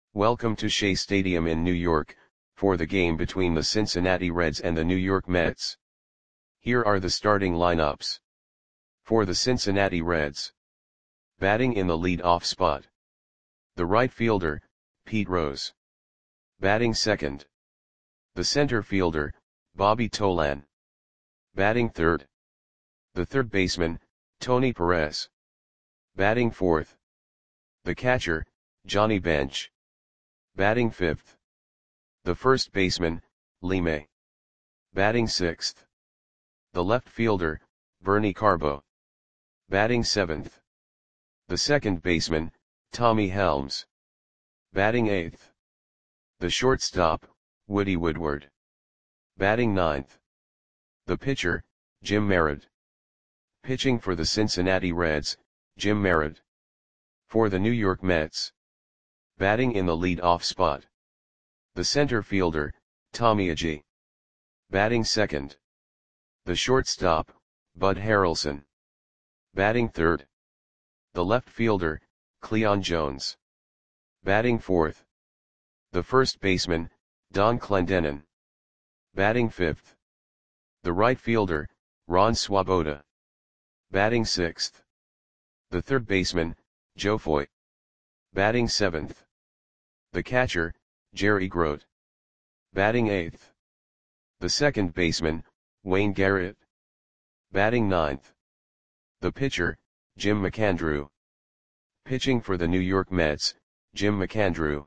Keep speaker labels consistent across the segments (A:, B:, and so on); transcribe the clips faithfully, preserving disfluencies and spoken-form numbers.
A: Welcome to Shea Stadium in New York, for the game between the Cincinnati Reds and the New York Mets. Here are the starting lineups. For the Cincinnati Reds. Batting in the lead-off spot. The right fielder, Pete Rose. Batting second. The center fielder, Bobby Tolan. Batting third. The third baseman, Tony Perez. Batting fourth. The catcher, Johnny Bench. Batting fifth. The first baseman, Lee May. Batting sixth. The left fielder, Bernie Carbo. Batting seventh. The second baseman, Tommy Helms. Batting eighth. The shortstop, Woody Woodward. Batting ninth. The pitcher, Jim Merritt. Pitching for the Cincinnati Reds, Jim Merritt. For the New York Mets. Batting in the lead-off spot. The center fielder, Tommy Agee. Batting second. The shortstop, Bud Harrelson. Batting third. The left fielder, Cleon Jones. Batting fourth. The first baseman, Don Clendenon. Batting fifth. The right fielder, Ron Swoboda. Batting sixth. The third baseman, Joe Foy. Batting seventh. The catcher, Jerry Grote. Batting eighth. The second baseman, Wayne Garrett. Batting ninth. The pitcher, Jim McAndrew. Pitching for the New York Mets, Jim McAndrew.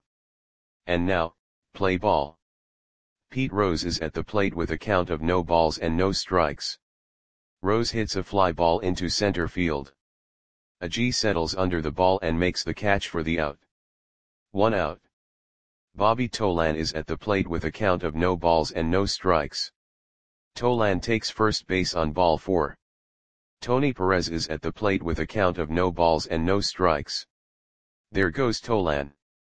A: And now, play ball. Pete Rose is at the plate with a count of no balls and no strikes. Rose hits a fly ball into center field. Agee settles under the ball and makes the catch for the out. One out. Bobby Tolan is at the plate with a count of no balls and no strikes. Tolan takes first base on ball four. Tony Perez is at the plate with a count of no balls and no strikes. There goes Tolan.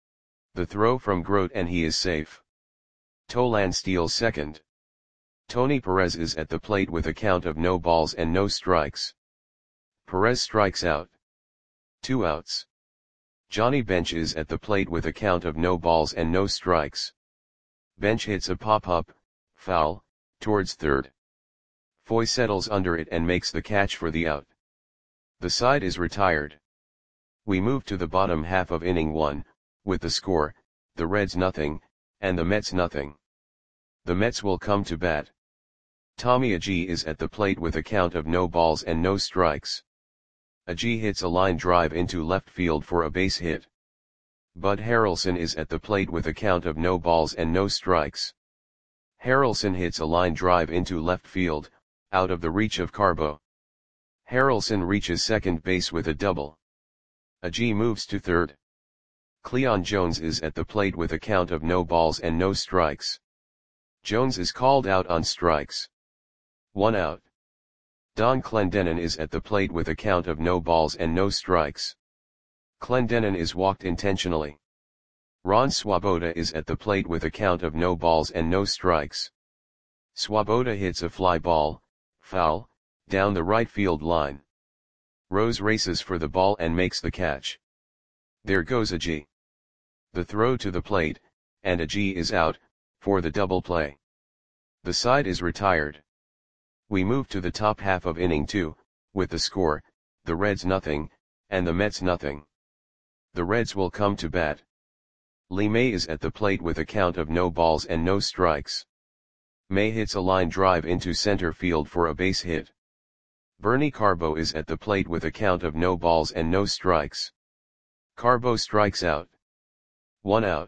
A: The throw from Grote and he is safe. Tolan steals second. Tony Perez is at the plate with a count of no balls and no strikes. Perez strikes out. Two outs. Johnny Bench is at the plate with a count of no balls and no strikes. Bench hits a pop-up, foul, towards third. Foy settles under it and makes the catch for the out. The side is retired. We move to the bottom half of inning one, with the score, the Reds nothing, and the Mets nothing. The Mets will come to bat. Tommy Agee is at the plate with a count of no balls and no strikes. Agee hits a line drive into left field for a base hit. Bud Harrelson is at the plate with a count of no balls and no strikes. Harrelson hits a line drive into left field, out of the reach of Carbo. Harrelson reaches second base with a double. Agee moves to third. Cleon Jones is at the plate with a count of no balls and no strikes. Jones is called out on strikes. One out. Don Clendenon is at the plate with a count of no balls and no strikes. Clendenon is walked intentionally. Ron Swoboda is at the plate with a count of no balls and no strikes. Swoboda hits a fly ball, foul, down the right field line. Rose races for the ball and makes the catch. There goes Agee. The throw to the plate, and Agee is out, for the double play. The side is retired. We move to the top half of inning two, with the score, the Reds nothing, and the Mets nothing. The Reds will come to bat. Lee May is at the plate with a count of no balls and no strikes. May hits a line drive into center field for a base hit. Bernie Carbo is at the plate with a count of no balls and no strikes. Carbo strikes out. One out.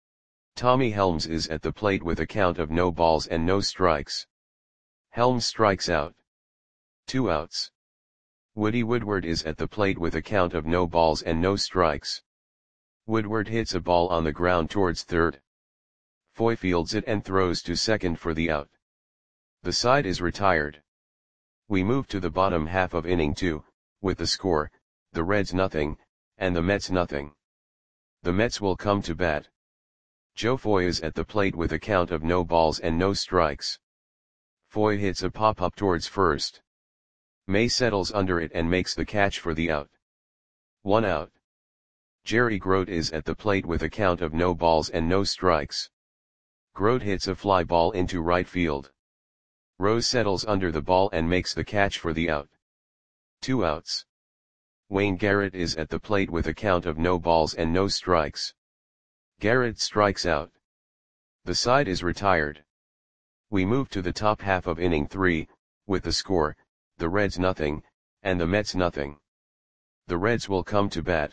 A: Tommy Helms is at the plate with a count of no balls and no strikes. Helms strikes out. Two outs. Woody Woodward is at the plate with a count of no balls and no strikes. Woodward hits a ball on the ground towards third. Foy fields it and throws to second for the out. The side is retired. We move to the bottom half of inning two, with the score, the Reds nothing, and the Mets nothing. The Mets will come to bat. Joe Foy is at the plate with a count of no balls and no strikes. Foy hits a pop-up towards first. May settles under it and makes the catch for the out. One out. Jerry Grote is at the plate with a count of no balls and no strikes. Grote hits a fly ball into right field. Rose settles under the ball and makes the catch for the out. Two outs. Wayne Garrett is at the plate with a count of no balls and no strikes. Garrett strikes out. The side is retired. We move to the top half of inning three, with the score, the Reds nothing, and the Mets nothing. The Reds will come to bat.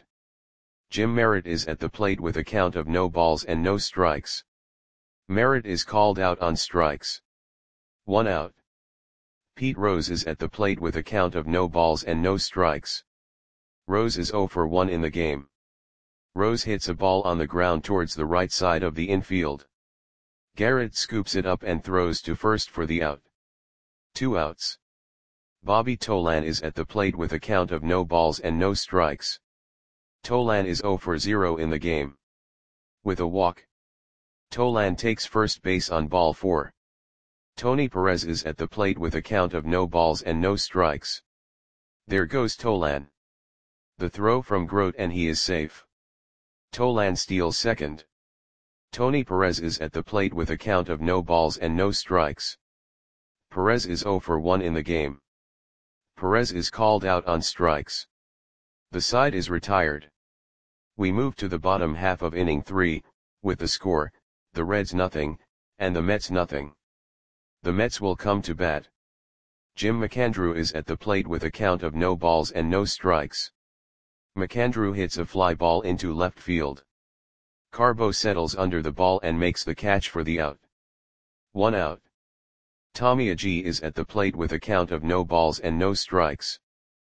A: Jim Merritt is at the plate with a count of no balls and no strikes. Merritt is called out on strikes. One out. Pete Rose is at the plate with a count of no balls and no strikes. Rose is oh for one in the game. Rose hits a ball on the ground towards the right side of the infield. Garrett scoops it up and throws to first for the out. Two outs. Bobby Tolan is at the plate with a count of no balls and no strikes. Tolan is oh for zero in the game. With a walk. Tolan takes first base on ball four. Tony Perez is at the plate with a count of no balls and no strikes. There goes Tolan. The throw from Grote and he is safe. Tolan steals second. Tony Perez is at the plate with a count of no balls and no strikes. Perez is oh for one in the game. Perez is called out on strikes. The side is retired. We move to the bottom half of inning three, with the score, the Reds nothing, and the Mets nothing. The Mets will come to bat. Jim McAndrew is at the plate with a count of no balls and no strikes. McAndrew hits a fly ball into left field. Carbo settles under the ball and makes the catch for the out. One out. Tommy Agee is at the plate with a count of no balls and no strikes.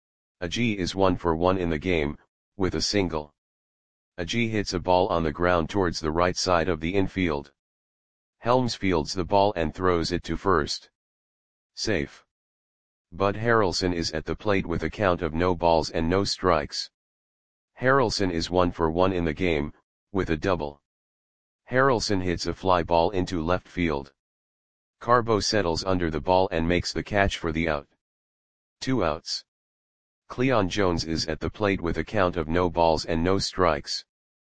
A: Agee is one for one in the game, with a single. Agee hits a ball on the ground towards the right side of the infield. Helms fields the ball and throws it to first. Safe. Bud Harrelson is at the plate with a count of no balls and no strikes. Harrelson is one for one in the game, with a double. Harrelson hits a fly ball into left field. Carbo settles under the ball and makes the catch for the out. Two outs. Cleon Jones is at the plate with a count of no balls and no strikes.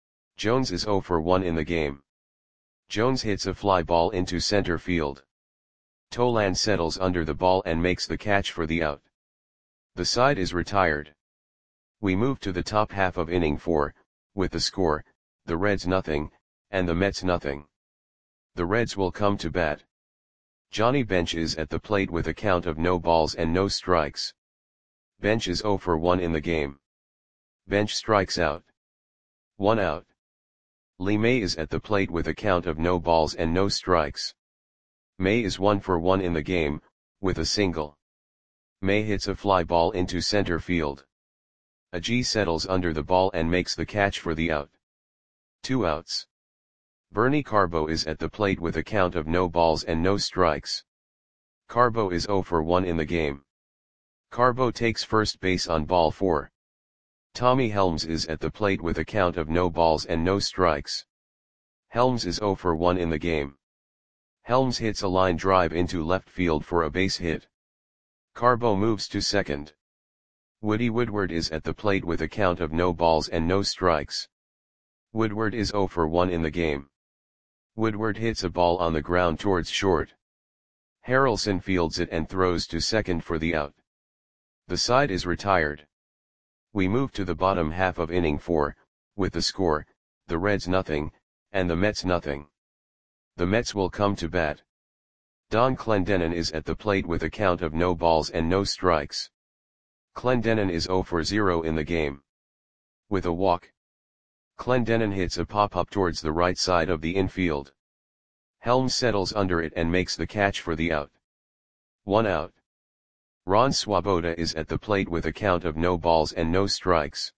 A: Jones is oh for one in the game. Jones hits a fly ball into center field. Tolan settles under the ball and makes the catch for the out. The side is retired. We move to the top half of inning four, with the score, the Reds nothing, and the Mets nothing. The Reds will come to bat. Johnny Bench is at the plate with a count of no balls and no strikes. Bench is oh for one in the game. Bench strikes out. One out. Lee May is at the plate with a count of no balls and no strikes. May is one for one in the game, with a single. May hits a fly ball into center field. Agee settles under the ball and makes the catch for the out. Two outs. Bernie Carbo is at the plate with a count of no balls and no strikes. Carbo is oh for one in the game. Carbo takes first base on ball four. Tommy Helms is at the plate with a count of no balls and no strikes. Helms is oh for one in the game. Helms hits a line drive into left field for a base hit. Carbo moves to second. Woody Woodward is at the plate with a count of no balls and no strikes. Woodward is oh for one in the game. Woodward hits a ball on the ground towards short. Harrelson fields it and throws to second for the out. The side is retired. We move to the bottom half of inning four, with the score, the Reds nothing, and the Mets nothing. The Mets will come to bat. Don Clendenon is at the plate with a count of no balls and no strikes. Clendenon is oh for zero in the game. With a walk. Clendenon hits a pop-up towards the right side of the infield. Helms settles under it and makes the catch for the out. One out. Ron Swoboda is at the plate with a count of no balls and no strikes.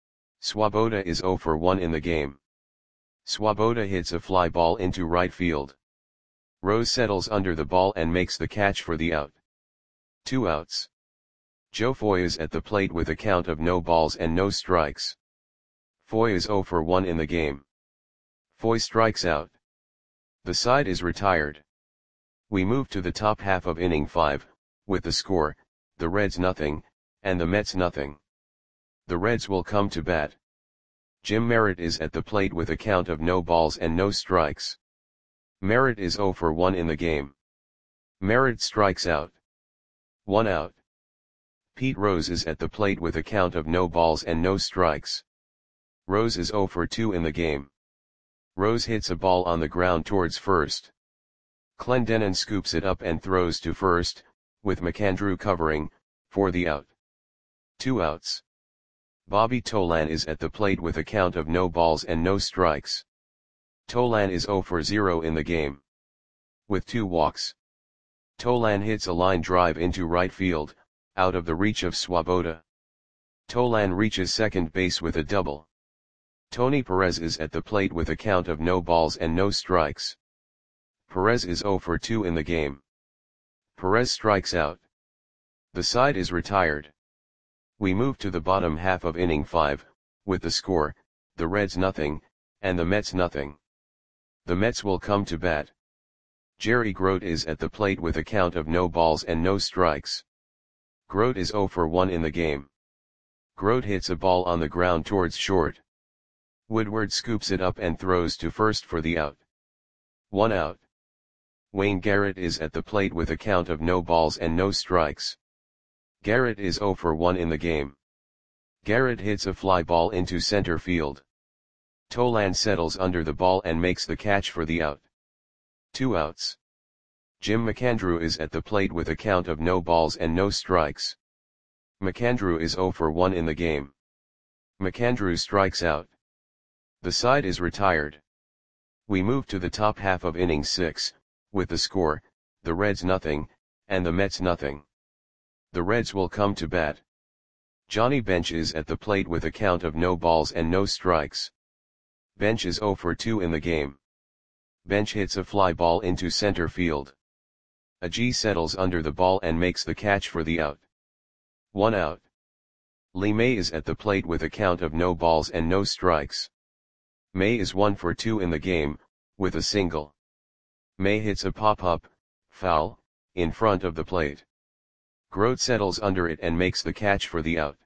A: Swoboda is oh for one in the game. Swoboda hits a fly ball into right field. Rose settles under the ball and makes the catch for the out. Two outs. Joe Foy is at the plate with a count of no balls and no strikes. Foy is oh for one in the game. Foy strikes out. The side is retired. We move to the top half of inning five, with the score, the Reds nothing, and the Mets nothing. The Reds will come to bat. Jim Merritt is at the plate with a count of no balls and no strikes. Merritt is zero for one in the game. Merritt strikes out. One out. Pete Rose is at the plate with a count of no balls and no strikes. Rose is zero for two in the game. Rose hits a ball on the ground towards first. Clendenon scoops it up and throws to first, with McAndrew covering, for the out. Two outs. Bobby Tolan is at the plate with a count of no balls and no strikes. Tolan is zero for zero in the game. With two walks. Tolan hits a line drive into right field, out of the reach of Swoboda. Tolan reaches second base with a double. Tony Perez is at the plate with a count of no balls and no strikes. Perez is zero for two in the game. Perez strikes out. The side is retired. We move to the bottom half of inning five, with the score, the Reds nothing, and the Mets nothing. The Mets will come to bat. Jerry Grote is at the plate with a count of no balls and no strikes. Grote is zero for one in the game. Grote hits a ball on the ground towards short. Woodward scoops it up and throws to first for the out. One out. Wayne Garrett is at the plate with a count of no balls and no strikes. Garrett is zero for one in the game. Garrett hits a fly ball into center field. Tolan settles under the ball and makes the catch for the out. Two outs. Jim McAndrew is at the plate with a count of no balls and no strikes. McAndrew is zero for one in the game. McAndrew strikes out. The side is retired. We move to the top half of inning six, with the score, the Reds nothing, and the Mets nothing. The Reds will come to bat. Johnny Bench is at the plate with a count of no balls and no strikes. Bench is zero for two in the game. Bench hits a fly ball into center field. Agee settles under the ball and makes the catch for the out. One out. Lee May is at the plate with a count of no balls and no strikes. May is one for two in the game, with a single. May hits a pop-up, foul, in front of the plate. Grote settles under it and makes the catch for the out.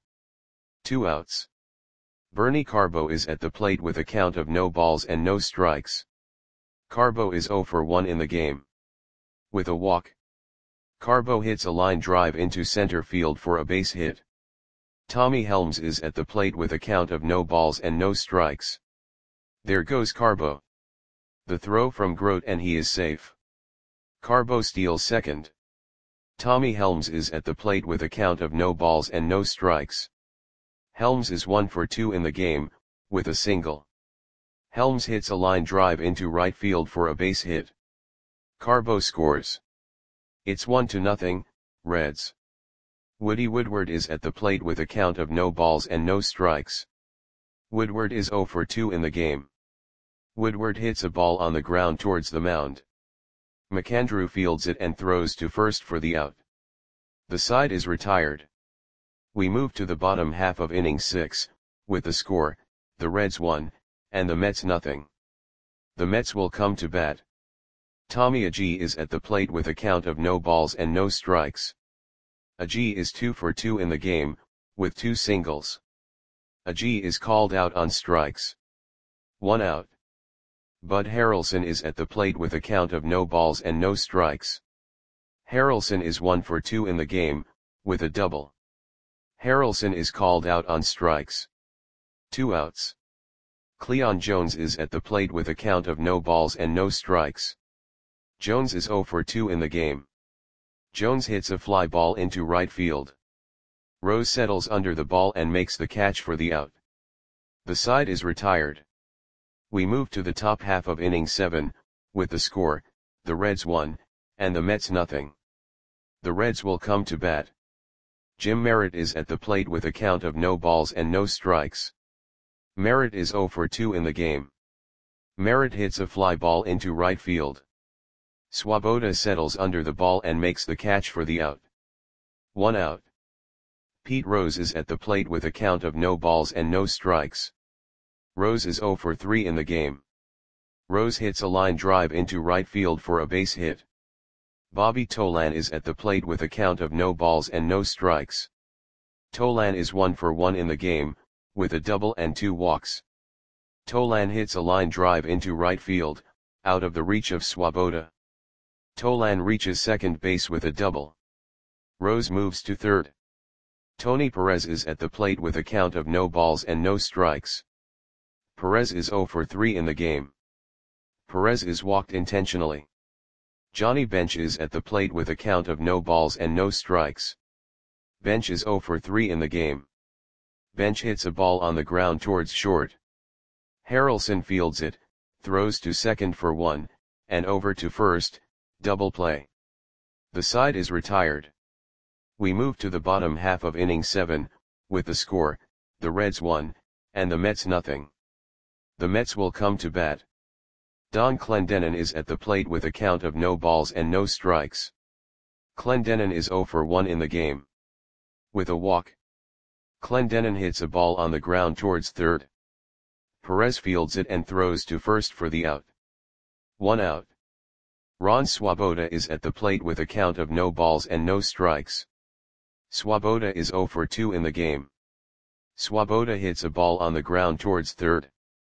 A: Two outs. Bernie Carbo is at the plate with a count of no balls and no strikes. Carbo is zero for one in the game. With a walk. Carbo hits a line drive into center field for a base hit. Tommy Helms is at the plate with a count of no balls and no strikes. There goes Carbo. The throw from Grote and he is safe. Carbo steals second. Tommy Helms is at the plate with a count of no balls and no strikes. Helms is one for two in the game, with a single. Helms hits a line drive into right field for a base hit. Carbo scores. It's one to nothing, Reds. Woody Woodward is at the plate with a count of no balls and no strikes. Woodward is zero for two in the game. Woodward hits a ball on the ground towards the mound. McAndrew fields it and throws to first for the out. The side is retired. We move to the bottom half of inning six, with the score, the Reds one, and the Mets nothing. The Mets will come to bat. Tommy Agee is at the plate with a count of no balls and no strikes. Agee is two for two in the game, with two singles. Agee is called out on strikes. One out. Bud Harrelson is at the plate with a count of no balls and no strikes. Harrelson is one for two in the game, with a double. Harrelson is called out on strikes. Two outs. Cleon Jones is at the plate with a count of no balls and no strikes. Jones is zero for two in the game. Jones hits a fly ball into right field. Rose settles under the ball and makes the catch for the out. The side is retired. We move to the top half of inning seven, with the score, the Reds one, and the Mets nothing. The Reds will come to bat. Jim Merritt is at the plate with a count of no balls and no strikes. Merritt is zero for two in the game. Merritt hits a fly ball into right field. Swoboda settles under the ball and makes the catch for the out. One out. Pete Rose is at the plate with a count of no balls and no strikes. Rose is zero for three in the game. Rose hits a line drive into right field for a base hit. Bobby Tolan is at the plate with a count of no balls and no strikes. Tolan is one for one in the game, with a double and two walks. Tolan hits a line drive into right field, out of the reach of Swoboda. Tolan reaches second base with a double. Rose moves to third. Tony Perez is at the plate with a count of no balls and no strikes. Perez is zero for three in the game. Perez is walked intentionally. Johnny Bench is at the plate with a count of no balls and no strikes. Bench is zero for three in the game. Bench hits a ball on the ground towards short. Harrelson fields it, throws to second for one, and over to first, double play. The side is retired. We move to the bottom half of inning seven, with the score, the Reds one, and the Mets nothing. The Mets will come to bat. Don Clendenon is at the plate with a count of no balls and no strikes. Clendenon is zero for one in the game. With a walk. Clendenon hits a ball on the ground towards third. Perez fields it and throws to first for the out. One out. Ron Swoboda is at the plate with a count of no balls and no strikes. Swoboda is zero for two in the game. Swoboda hits a ball on the ground towards third.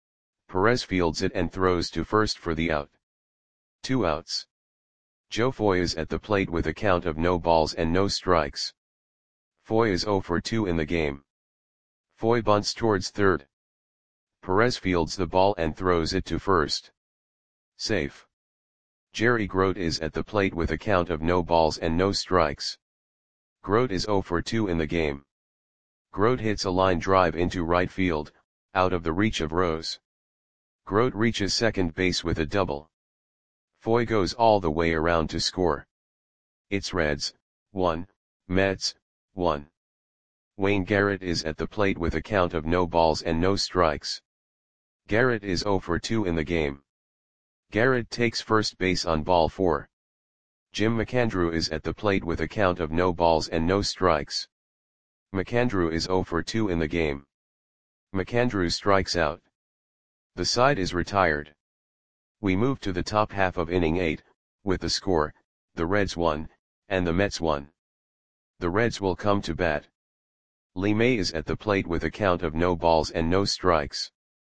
A: Perez fields it and throws to first for the out. Two outs. Joe Foy is at the plate with a count of no balls and no strikes. Foy is zero for two in the game. Foy bunts towards third. Perez fields the ball and throws it to first. Safe. Jerry Grote is at the plate with a count of no balls and no strikes. Grote is zero for two in the game. Grote hits a line drive into right field, out of the reach of Rose. Grote reaches second base with a double. Foy goes all the way around to score. It's Reds, one, Mets, one. Wayne Garrett is at the plate with a count of no balls and no strikes. Garrett is zero for two in the game. Garrett takes first base on ball four. Jim McAndrew is at the plate with a count of no balls and no strikes. McAndrew is zero for two in the game. McAndrew strikes out. The side is retired. We move to the top half of inning eight, with the score, the Reds one, and the Mets one. The Reds will come to bat. Lee May is at the plate with a count of no balls and no strikes.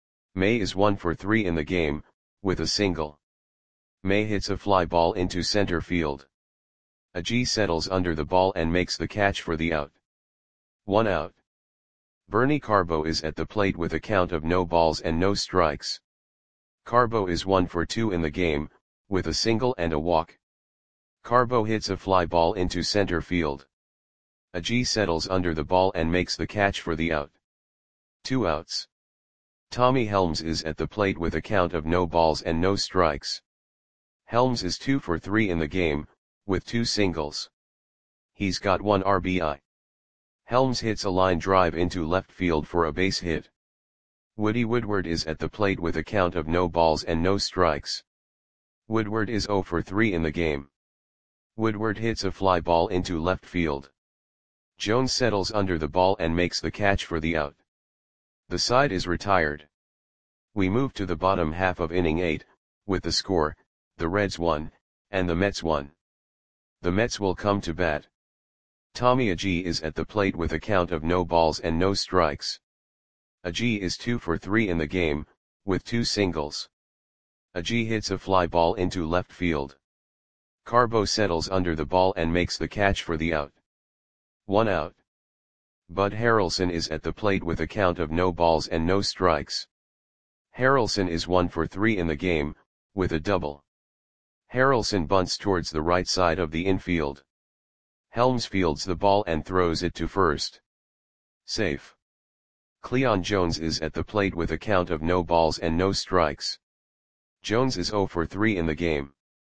A: May is one for three in the game, with a single. May hits a fly ball into center field. Agee settles under the ball and makes the catch for the out. One out. Bernie Carbo is at the plate with a count of no balls and no strikes. Carbo is one for two in the game, with a single and a walk. Carbo hits a fly ball into center field. Agee settles under the ball and makes the catch for the out. Two outs. Tommy Helms is at the plate with a count of no balls and no strikes. Helms is two for three in the game, with two singles. He's got one R B I. Helms hits a line drive into left field for a base hit. Woody Woodward is at the plate with a count of no balls and no strikes. Woodward is zero for three in the game. Woodward hits a fly ball into left field. Jones settles under the ball and makes the catch for the out. The side is retired. We move to the bottom half of inning eight, with the score, the Reds one, and the Mets one. The Mets will come to bat. Tommy Agee is at the plate with a count of no balls and no strikes. Agee is two for three in the game, with two singles. Agee hits a fly ball into left field. Carbo settles under the ball and makes the catch for the out. One out. Bud Harrelson is at the plate with a count of no balls and no strikes. Harrelson is one for three in the game, with a double. Harrelson bunts towards the right side of the infield. Helms fields the ball and throws it to first. Safe. Cleon Jones is at the plate with a count of no balls and no strikes. Jones is zero for three in the game.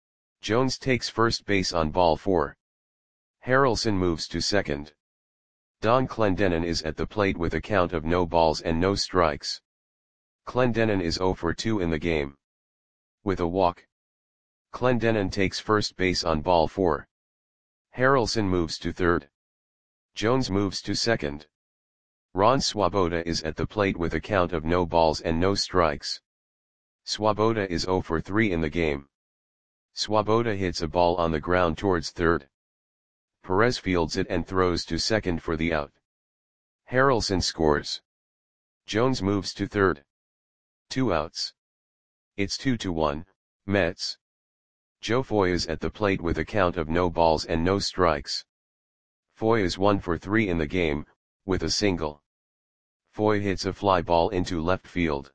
A: Jones takes first base on ball four. Harrelson moves to second. Don Clendenon is at the plate with a count of no balls and no strikes. Clendenon is zero for two in the game. With a walk. Clendenon takes first base on ball four. Harrelson moves to third. Jones moves to second. Ron Swoboda is at the plate with a count of no balls and no strikes. Swoboda is zero for three in the game. Swoboda hits a ball on the ground towards third. Perez fields it and throws to second for the out. Harrelson scores. Jones moves to third. Two outs. It's two to one, Mets. Joe Foy is at the plate with a count of no balls and no strikes. Foy is one for three in the game, with a single. Foy hits a fly ball into left field.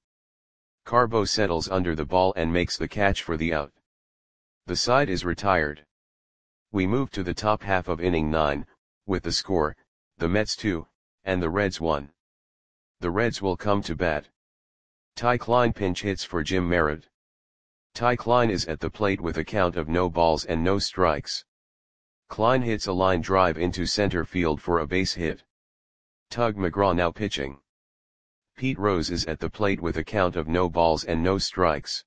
A: Carbo settles under the ball and makes the catch for the out. The side is retired. We move to the top half of inning nine, with the score, the Mets two, and the Reds one. The Reds will come to bat. Ty Klein pinch hits for Jim Merritt. Ty Klein is at the plate with a count of no balls and no strikes. Klein hits a line drive into center field for a base hit. Tug McGraw now pitching. Pete Rose is at the plate with a count of no balls and no strikes.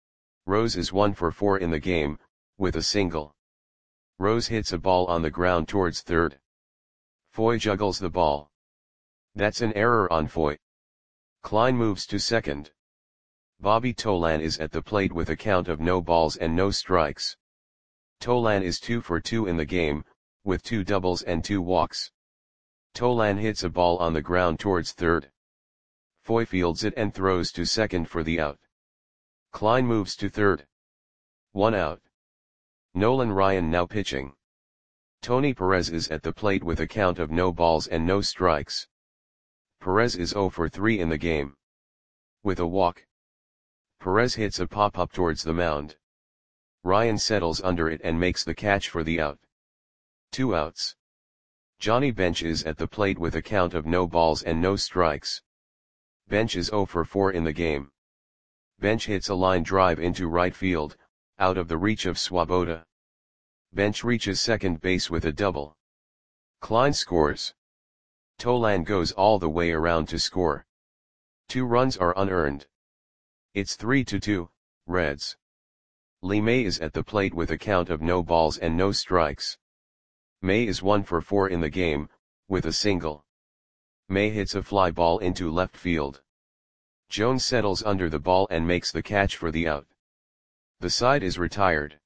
A: Rose is one for four in the game, with a single. Rose hits a ball on the ground towards third. Foy juggles the ball. That's an error on Foy. Klein moves to second. Bobby Tolan is at the plate with a count of no balls and no strikes. Tolan is two for two in the game, with two doubles and two walks. Tolan hits a ball on the ground towards third. Foy fields it and throws to second for the out. Klein moves to third. One out. Nolan Ryan now pitching. Tony Perez is at the plate with a count of no balls and no strikes. Perez is zero for three in the game. With a walk. Perez hits a pop-up towards the mound. Ryan settles under it and makes the catch for the out. Two outs. Johnny Bench is at the plate with a count of no balls and no strikes. Bench is zero for four in the game. Bench hits a line drive into right field, out of the reach of Swoboda. Bench reaches second base with a double. Klein scores. Tolan goes all the way around to score. Two runs are unearned. It's three to two, Reds. Lee May is at the plate with a count of no balls and no strikes. May is one for four in the game, with a single. May hits a fly ball into left field. Jones settles under the ball and makes the catch for the out. The side is retired.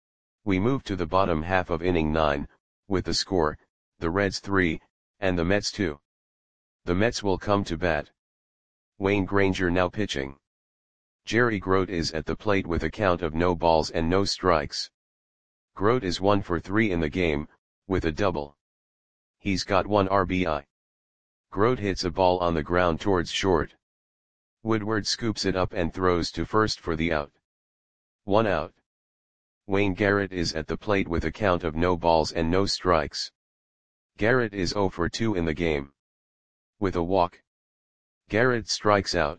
A: We move to the bottom half of inning nine, with the score, the Reds three, and the Mets two. The Mets will come to bat. Wayne Granger now pitching. Jerry Grote is at the plate with a count of no balls and no strikes. Grote is one for three in the game, with a double. He's got one R B I. Grote hits a ball on the ground towards short. Woodward scoops it up and throws to first for the out. One out. Wayne Garrett is at the plate with a count of no balls and no strikes. Garrett is zero for two in the game. With a walk. Garrett strikes out.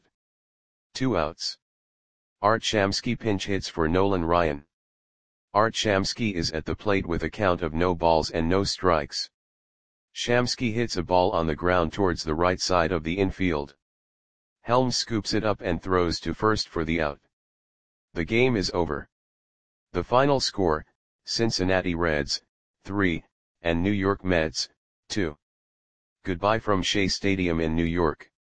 A: Two outs. Art Shamsky pinch hits for Nolan Ryan. Art Shamsky is at the plate with a count of no balls and no strikes. Shamsky hits a ball on the ground towards the right side of the infield. Helms scoops it up and throws to first for the out. The game is over. The final score, Cincinnati Reds, three, and New York Mets, two. Goodbye from Shea Stadium in New York.